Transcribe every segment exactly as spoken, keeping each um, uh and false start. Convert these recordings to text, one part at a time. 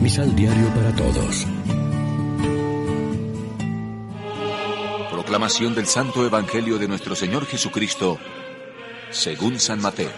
Misal Diario para Todos. Proclamación del Santo Evangelio de nuestro Señor Jesucristo, según San Mateo.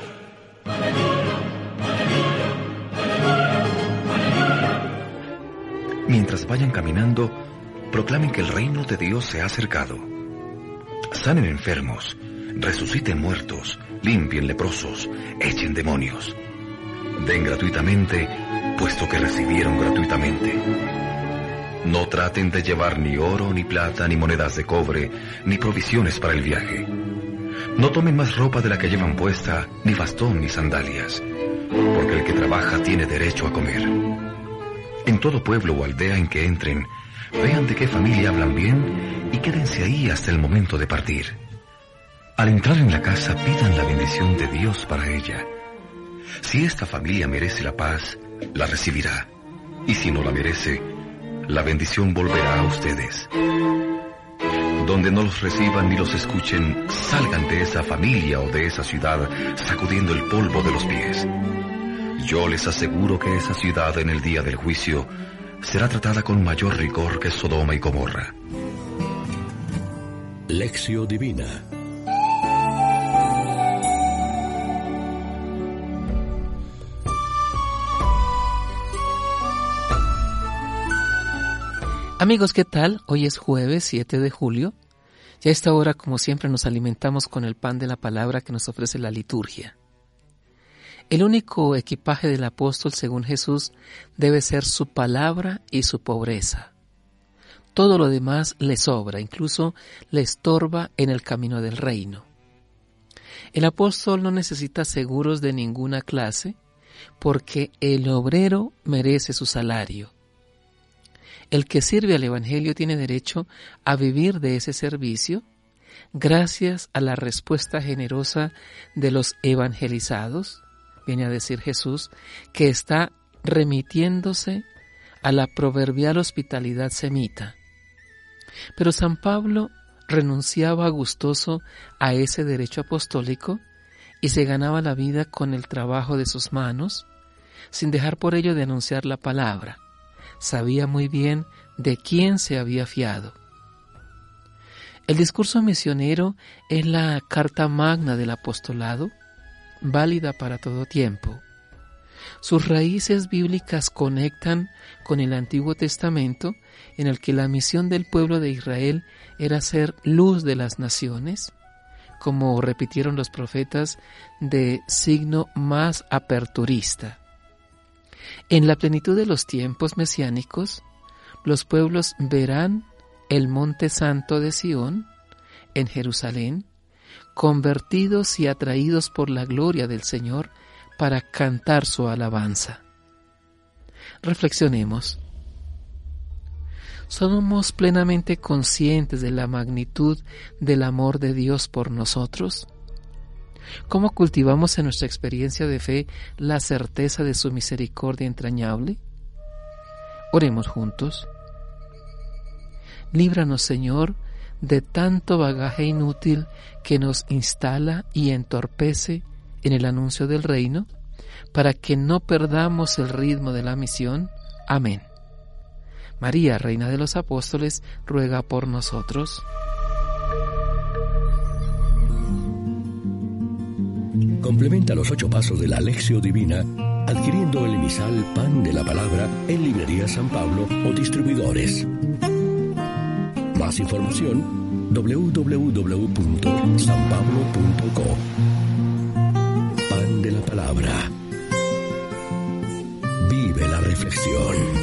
Mientras vayan caminando, proclamen que el reino de Dios se ha acercado. Sanen enfermos, resuciten muertos, limpien leprosos, echen demonios. Den gratuitamente, puesto que recibieron gratuitamente. No traten de llevar ni oro, ni plata, ni monedas de cobre, ni provisiones para el viaje. No tomen más ropa de la que llevan puesta, ni bastón, ni sandalias, porque el que trabaja tiene derecho a comer. En todo pueblo o aldea en que entren, vean de qué familia hablan bien y quédense ahí hasta el momento de partir. Al entrar en la casa, pidan la bendición de Dios para ella. Si esta familia merece la paz, la recibirá. Y si no la merece, la bendición volverá a ustedes. Donde no los reciban ni los escuchen, salgan de esa familia o de esa ciudad sacudiendo el polvo de los pies. Yo les aseguro que esa ciudad en el día del juicio será tratada con mayor rigor que Sodoma y Gomorra. Lección Divina. Amigos, ¿qué tal? Hoy es jueves siete de julio. Y a esta hora, como siempre, nos alimentamos con el pan de la palabra que nos ofrece la liturgia. El único equipaje del apóstol, según Jesús, debe ser su palabra y su pobreza. Todo lo demás le sobra, incluso le estorba en el camino del reino. El apóstol no necesita seguros de ninguna clase, porque el obrero merece su salario. El que sirve al Evangelio tiene derecho a vivir de ese servicio gracias a la respuesta generosa de los evangelizados, viene a decir Jesús, que está remitiéndose a la proverbial hospitalidad semita. Pero San Pablo renunciaba gustoso a ese derecho apostólico y se ganaba la vida con el trabajo de sus manos, sin dejar por ello de anunciar la palabra. Sabía muy bien de quién se había fiado. El discurso misionero es la carta magna del apostolado, válida para todo tiempo. Sus raíces bíblicas conectan con el Antiguo Testamento, en el que la misión del pueblo de Israel era ser luz de las naciones, como repitieron los profetas de signo más aperturista. En la plenitud de los tiempos mesiánicos, los pueblos verán el monte santo de Sión, en Jerusalén, convertidos y atraídos por la gloria del Señor para cantar su alabanza. Reflexionemos. ¿Somos plenamente conscientes de la magnitud del amor de Dios por nosotros? ¿Cómo cultivamos en nuestra experiencia de fe la certeza de su misericordia entrañable? Oremos juntos. Líbranos, Señor, de tanto bagaje inútil que nos instala y entorpece en el anuncio del reino, para que no perdamos el ritmo de la misión. Amén. María, Reina de los Apóstoles, ruega por nosotros. Complementa los ocho pasos de la Lección Divina adquiriendo el emisal Pan de la Palabra en Librería San Pablo o distribuidores. Más información doble u doble u doble u punto san pablo punto co. Pan de la Palabra. Vive la reflexión.